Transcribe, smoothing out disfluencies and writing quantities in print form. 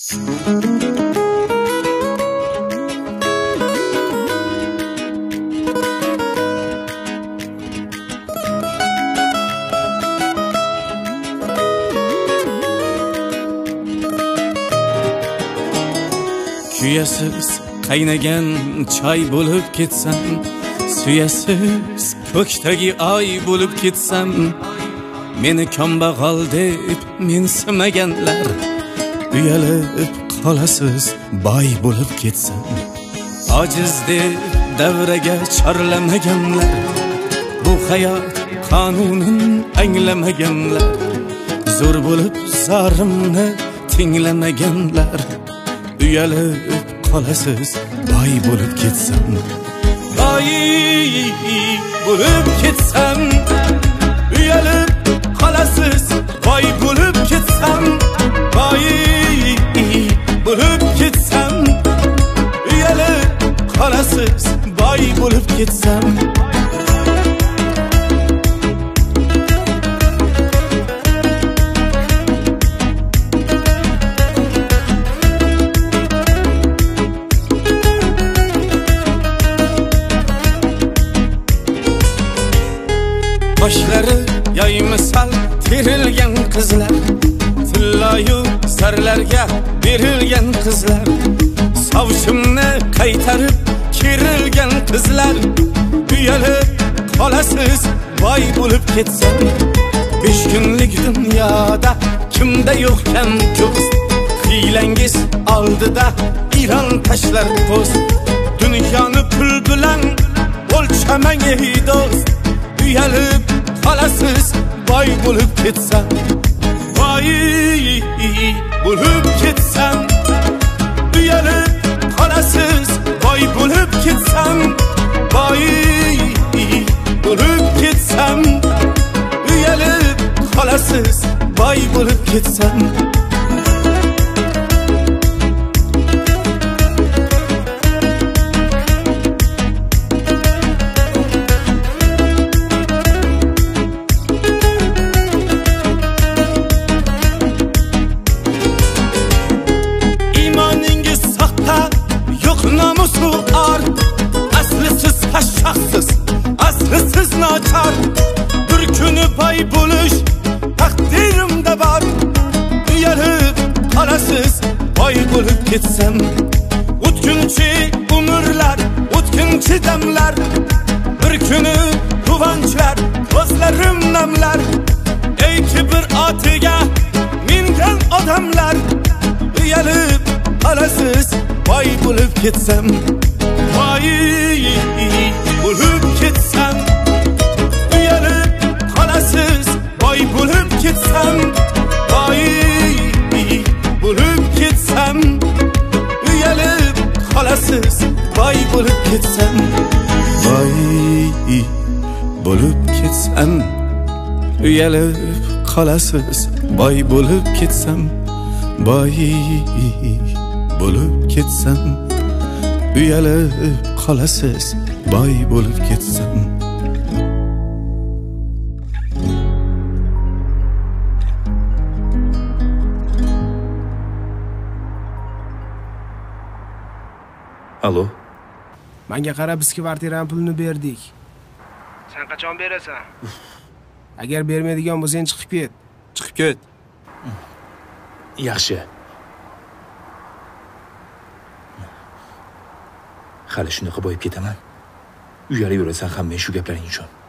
Kuyasiz qaynagan choy bo'lib ketsam, suyasiz ko'kdagi oy bo'lib ketsam, meni kambag'al deb mensimaganlar, uyalib qolasiz boy bo'lib ketsam, ojiz deb davraga chorlamaganlar, bu hayot qonunini anglamaganlar, zo'r bo'lib zorimni tinglamaganlar, uyalib qolasiz boy bo'lib ketsam, boy bo'lib ketsam, uyalib qolasiz boy bo'lib ketsam, boy bo'lib ketsam, uyalib qolasiz boy bo'lib ketsam. Boshlari yoymisal terilgan qizlar, tilloyu zarlarga berilgan qizlar, sovshimni qaytarib kerilgan qizlar, uyalib qolasiz boy bo'lib ketsam, 5 kunlik dunyoda kimda yo'qkan ko'z, hiylangiz oldida Iron tashlar po'st, dunyoni pul bilan o'lchamang ey do'st, uyalib qolasiz boy bo'lib ketsam, boy bo'lib ketsam, uyalib qolasiz boy bo'lib ketsam, boy bo'lib ketsam, uyalib qolasiz boy bo'lib ketsam. Aslisiz nachar, bir kuni boy bo'lish taqdirimda bor, uyalib qolasiz boy bo'lib ketsam, o'tkinchi umrlar, o'tkinchi damlar, bir kuni quvonchlar, ko'zlarim namlar, ey kibr otiga mingan odamlar, uyalib qolasiz boy bo'lib ketsam, boy bo'lib ketsam, uyalib qolasiz boy bo'lib ketsam, boy bo'lib ketsam, uyalib qolasiz boy bo'lib ketsam, boy bo'lib ketsam, uyalib qolasiz boy bo'lib ketsam, boy bo'lib ketsam, uyalib qolasiz boy bo'lib ketsam. Alo. Menga qara, biz kvartirani pulini berdik. Sen qachon berasan? Agar bermaydigan bo'lsang chiqib ket. Chiqib ket. Yaxshi. Hali shunaqa boyib ketaman. Uyalib yurasan ham men shu gaplaring uchun.